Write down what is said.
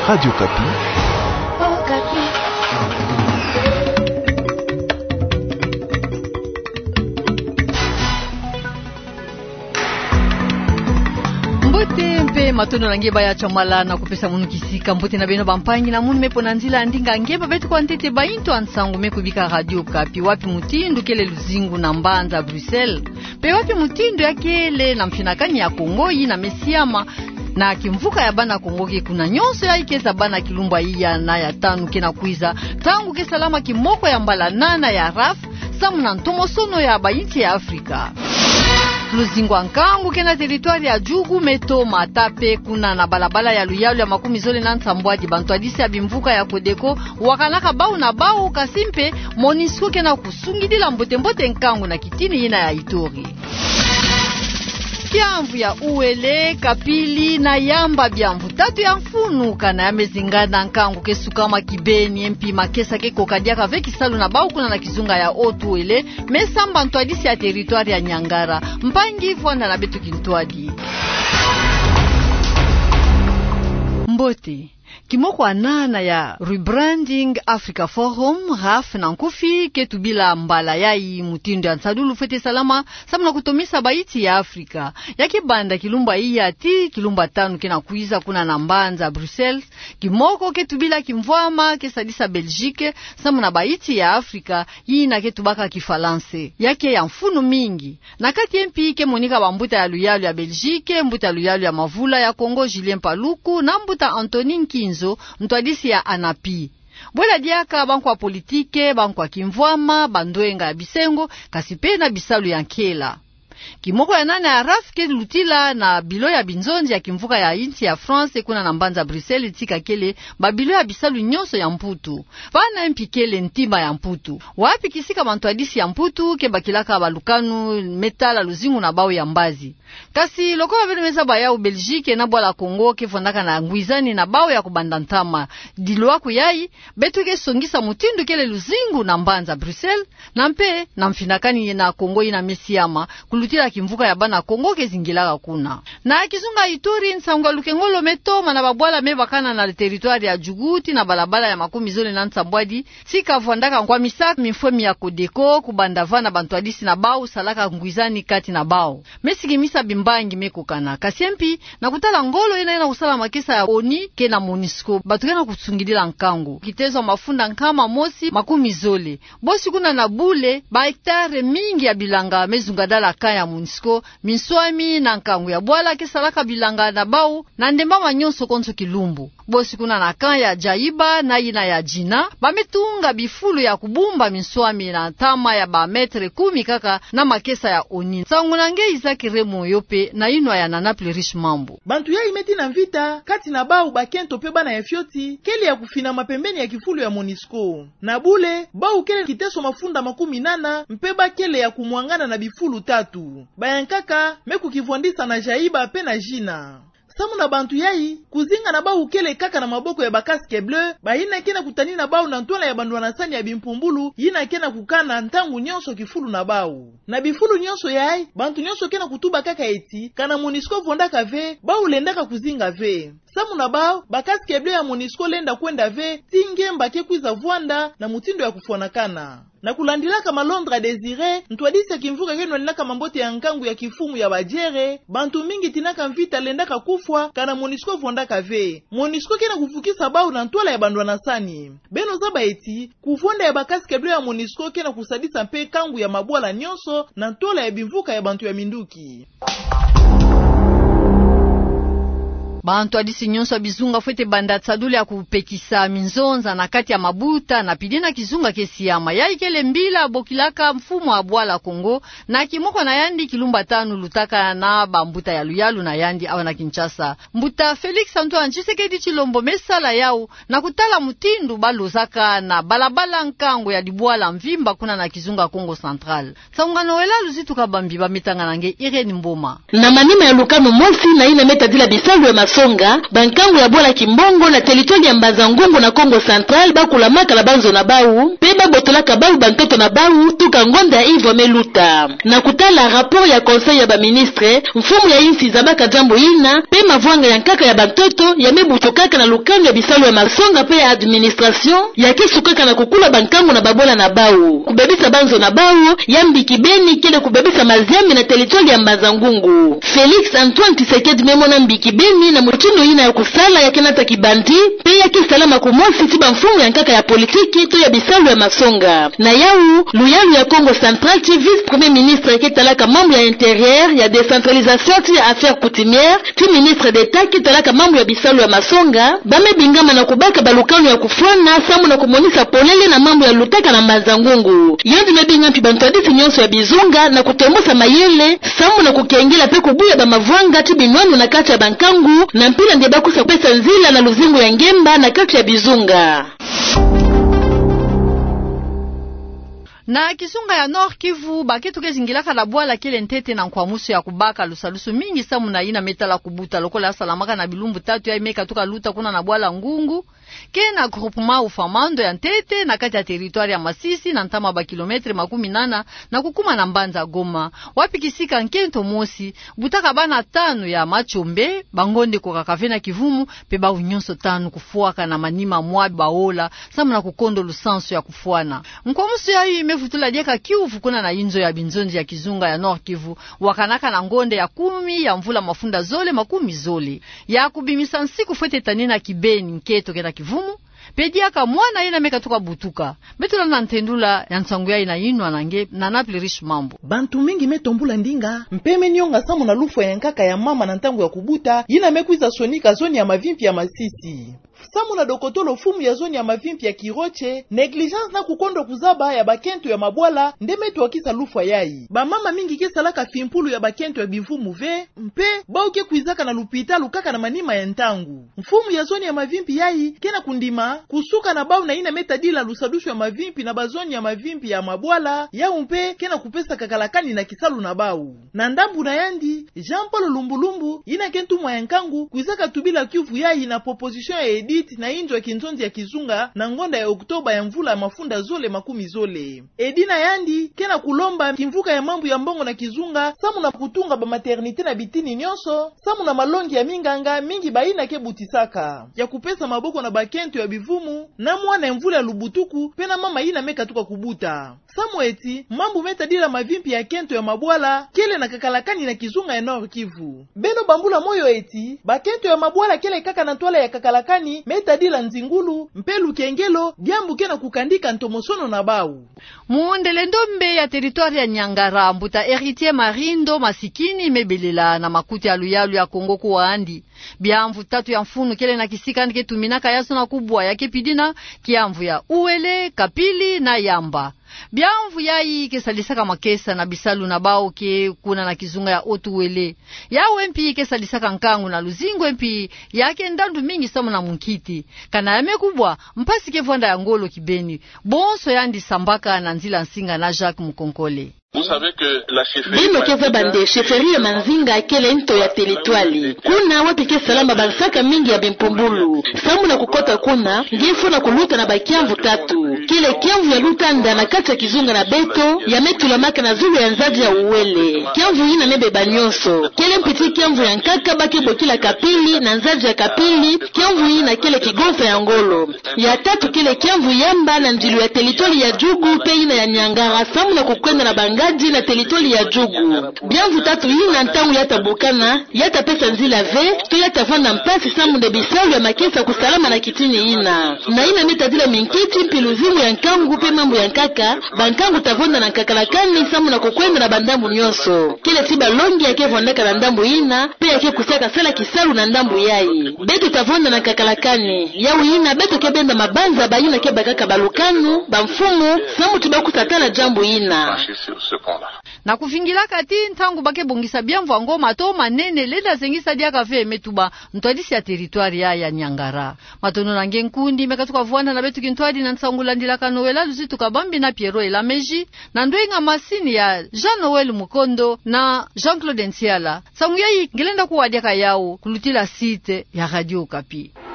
Radio Kapi. Oh, Kapi. Mbote mpe matondo na ngeba ya chamala na kupesa munu kisika mbote na beno bampangi na munu mepo na nzila andinga ngeba betu kwa ntete bainto ansangu mekubika Radio Kapi. Wapi mutindu kele luzingu na mbanza Bruxelles. Pe wapi mutindu ya kele na mfinakani ya Kongo yi na mesiama na kimvuka ya bana Kongo ke kuna nyonso ya ikeza bana kilumba iya na ya tanu kena kuiza tangu ke salama kimoko ya mbala nana ya raf samu na ntomosono ya bainti ya Afrika. Luzingu ankangu kena teritwari ya Jugu meto matape kuna na balabala ya Luyalu ya makumi zole na nsambwaji bantu adisi ya bimvuka ya Kodeko wakanaka bau na bau kasimpe Monisco kena kusungidila mbote nkangu na kitini yina ya Itori. Kiamvu ya Uele, Kapili na Yamba biamvu tatu ya mfunuka na yamezingana nkangu kesukama Kibeni MP makesa ke kokadiaka veki salu na bau kuna na kizunga ya Otuele mesamba ntwadisi ya teritwari ya Nyangara mpangi vwanda na betu kintwadi mbote kimoko anana ya Rebranding Africa Forum RAF na nkufi ketubila mbala yai mutindo ya nsadulu fete salama samuna kutomisa baiti ya Afrika yaki banda kilumba iya ti kilumba tanu kena kuiza kuna na mbanza Bruxelles kimoko ketubila kimvwama kesadisa Belgique samuna baiti ya Afrika yina ketubaka kifalanse yake ya mfunu mingi na kati empi ke monika bambuta ya Luyalu ya Belgique mbuta Luyalu ya Mavula ya Kongo Julien Paluku na mbuta Antonin Kinzo mtwadisi ya Anapi. Bwela diaka banku wa politike, banku wa kimvwama, bandwenga ya Bisengo, kasipena bisalu ya Nkela. Kimoko ya nana ya RAF ke lutila na bilo ya binzonji ya kimvuka ya inti ya France kuna na mbanza Bruxelles tika kele babilo ya bisalu nyonso ya mputu. Vana mpikele ntimba ya mputu. Wapi kisika mantwadisi ya mputu ke bakilaka balukanu metala luzingu na bao ya mbazi. Kasi lokola vile meza baya u Belgique na bwala Kongo ke fondaka na nguizani na bao ya kubandantama. Diloa kuyai betu ke songisa mutindu kele luzingu na mbanza Bruxelles na mpe na mfinakani na Kongo ina mesiama kulutila kimvuka ya bana Kongo ke zingilaka kuna. Na kizunga Ituri nsangwa lukengolo metoma na babwala mebakana na teritwari ya Juguti na balabala ya makumi zole na nsambwadi tika vwandaka kwa misaka mifwemi ya Kodeko kubandavana bantwadisi na bao salaka nguizani kati na bao. Mesigimisa bimbangi mekukana kasempi na kutala ngolo ina usala makesa ya ONI ke na Monisco batukena kutsungidila nkangu kitezo mafunda nkama mosi makumi zole bosi kuna na bule ba hektare mingi ya bilanga mezungadala kaya Monisco minswami na nkangu ya bwala ke salaka bilanga na bau na ndemba manyonso konso kilumbu bosi kuna na kaya ya Jaiba na ina ya Jina bametunga bifulu ya kubumba minswami na tama ya ba metre 10 kaka na makesa ya ONI sangu nange Izaki Remo yope na inwa ya Nanaple Rich Mambo bantu ya imeti na mvita kati na bau bakento pe bana ya fioti kele ya kufina mapembeni ya kifulu ya Monisco na bule bau kele kiteso mafunda makumi nana mpeba kele ya kumwangana na bifulu tatu bayankaka meku kivwandisa na Jaiba pe na Jina samu na bantu yai kuzinga na bau kele kaka na maboko ya bakaske bleu bayina kena kutani na bau na ntola ya bandu wanasani ya bimpumbulu yina kena kukana ntangu nyonso kifulu na bau na bifulu nyonso yai bantu nyonso kena kutuba kaka eti kana Monisco vondaka ve bau lendaka kuzinga ve samu na bau bakaske bleu ya Monisco lenda kwenda ve tingemba ke kwiza vwanda na mutindo ya kufuanakana na kulandilaka malondra Desire ntwadisa kimvuka keno linaka mambote ya nkangu ya kifumu ya bajere bantu mingi tinaka mvita lendaka kufwa kana Monisco vondaka ve Monisco kena kufukisa bau na ntola ya bandwa nasani beno zaba eti kuvonda ya bakaske bleu ya Monisco kena kusadisa mpe kangu ya mabwala nyonso na ntola ya bimvuka ya bantu ya minduki. Bantu adisi nyonso bizunga fwete banda tsadule ya kupekisa minzonza na kati ya mabuta na pidina kizunga kesiyama ya ikele mbila bokilaka mfumo wa bwala Kongo na kimoko na yandi kilumba tanu lutaka na bambuta ya Luyalu na yandi awa na Kinshasa mbuta Felix Antoine Tshisekedi Chilombo mesala yao na kutala mutindu balozaka na balabala nkango ya dibwala mvimba kuna na kizunga Kongo Central saungano wela luzitu kabambi bametanga nange Irene Mboma na manima ya lukano mosi na ina metadila bisalu ya Masonga, bankangu ya Bola Kimbongo na territoire ya Mbazangungu na Kongo Central bakula maka la banzo na bau, pe babotolaka bau bantoto na bau tuka ngonda Ivo Meluta. Na kutala rapport ya conseil ya ba ministre, mfumu ya insi zabaka jambo ina, pe mavwanga ya nkaka ya bantoto ya mebutokaka na lukano ya bisalu ya Masonga pe ya administration ya kisukaka na kukula bankangu na babola na bau. Kubebisa banzo na bau ya Mbikibeni kile kubebisa Maziambi na territoire ya Mbazangungu. Felix Antoine Tshisekedi memona Mbikibeni na mutindo ina ya kusala ya Kenata Kibandi pe ya kisalama kumosi tiba mfumu ya nkaka ya politiki to ya bisalu ya Masonga. Na yau luyalu ya Congo Central ti vice premier ministre ki talaka mambo ya intérieur ya décentralisation ti ya affaires coutumières ti ministre d'état ki talaka mambo ya bisalu ya Masonga bame bingama na kubaka balukano ya kufwana samu na kumonisa polele na mambo ya lutaka na Mbazangungu. Yondi mebinga mpi bantwadisi nyonso ya bizunga na kutomosa mayele samu na kukengela pe kubuya ba mavwanga ti binwanu na kati ya bankangu na mpila nde bakusa pesa nzila na luzingu ya ngemba na kati ya bizunga. Na Kizunga ya Nord Kivu bakitu kezingilaka la bwala kile ntete na nkwamusu ya kubaka lusalusu mingi samu na ina metala kubuta lokola salamaka na bilumbu tatu ya imeka tuka luta kuna na bwala ngungu kena groupement ufamando ya ntete na kati ya territoire ya Masisi na ntama ba kilometre 80 na kukuma na Mbanza Goma wapi kisika nkento mosi butaka bana 5 ya Machombe bangonde ko kakavena Kivumu pe ba unyonso 5 kufuaka na manima mwabi baola samu na kukondo lusanso ya kufuana nkwamusu ya mevutula dieka Kivu kuna na inzo ya binzonzi ya Kizunga ya Nord Kivu wakanaka na ngonde ya 10 ya mvula mafunda zole 10 zole ya kubimisa nsiku fete tanina Kibeni nketo kena Kivumu pediaka mwana ina meka tuka butuka betula na ntendula ya nsangu ya ina inwa nange na naplirish mambo bantu mingi metombula ndinga mpeme nyonga samu na lufu ya nkaka ya mama na ntangu ya kubuta ina mekwiza sonika zoni ya mavimpi ya Masisi samu na dokotolo fumu ya zoni ya mavimpi ya Kiroche negligence na kukondo kuzaba ya bakento ya mabwala ndemetu wakisa lufa yai bamama mingi kesalaka fimpulu ya bakento ya bivumu ve mpe bauke kuizaka na lupita lukaka na manima ya ntangu mfumu ya zoni ya mavimpi yai kena kundima kusuka na bau na ina metadila lusadushu ya mavimpi na bazoni ya mavimpi ya mabwala ya umpe kena kupesa kakalakani na kisalu na bau na ndambu na yandi Jean Paul Lumbulumbu ina kentu mwa yankangu kuizaka tubila Kivu yai na proposition ya Edith na injo ya kinzonzi ya Kizunga na ngonda ya Oktoba ya mvula ya mafunda zole 10 zole Edina yandi kena kulomba kimvuka ya mambu ya mbongo na Kizunga samu na kutunga ba maternité na bitini nyonso samu na malongi ya minganga mingi baina ke butisaka ya kupesa maboko na bakento ya bivumu na mwana mvula ya lubutuku pena mama ina meka tuka kubuta samu eti mambu metadila mavimpi ya kento ya mabwala kele na kakalakani na Kizunga ya Nord Kivu beno bambula moyo eti bakento ya mabwala kele kaka na twala ya kakalakani metadila nzingulu mpelu kengelo diambu kena kukandika ntomosono na bau muondele ndombe ya territoire ya Nyangara mbuta Héritier Marindo masikini mebelela na makuti ya luyalu ya Kongo kuwaandi biamvu 3 ya mfunu kele na kisika ndike tuminaka yaso na kubwa ya kepidina kiamvu ya Uele Kapili na Yamba biamvu yai kesalisaka makesa na bisalu na bao ke kuna na Kizunga ya Otuwele yawe mpi kesalisaka nkangu na luzingo mpi yake ndandu mingi samu na munkiti kana yame kubwa mpasi kevwanda ya Ngolo Kibeni bonso yandi sambaka na nzila nsinga na Jacques Mukonkole. Vous savez que la chefferie Bino keza bande chefferie ya Manzinga kele nto ya teritwali kuna wapike salama bansaka mingi ya bimpumbulu samu na kukota kuna ngefo na kuluta na bakiamvu 3 kile kiamvu ya lutanda na kati ya Kizunga na Beto ya metula maka na zulu ya nzaji ya Uwele kiamvu ina nebe banyoso kele mpiti kiamvu ya nkaka bake bokila Kapili na nzaji ya Kapili kiamvu ina kele Kigonsa ya Ngolo ya 3 kile kiamvu Yamba na njilu ya teritwali ya Jugu pe ina ya Nyangara samu na kukwenda na Bangaji na teritwali ya Jugu biamvu 3 ina ntangu yata bukana yata pesa nzila ve to yata vanda mpasi samu de bisalu ya makesa kusalama na kitini ina na ina metadila minkiti mpiluzimu ya nkangu pe mambo ya nkaka bankangu tavonda na kakalakani samu na kukwenda na bandambu nyoso kile siba longi yake vondeka na ndambu ina pe yake kusaka sala kisalu na ndambu yai beto tavonda na kakalakani yau ina beto kebenda mabanza bayina kebakaka balukanu bamfumu samu tubakusatana jambu ina ce pont-là. Na kufingila kati ntangu bake bongisa biamvu ngoma to manene leda zengisa dia kafe metuba ntwadisi ya territoire ya Nyangara. Matono na ngenkundi mekatuka vuana na betu kintwadi na nsangula ndila kanowela lusitu kabambi na Piero Elameji na ndoinga masini ya Jean Noel Mukondo na Jean-Claude Nsiala. Samu yayi ngelenda kuwadia kayao kulutila site ya Radio Okapi.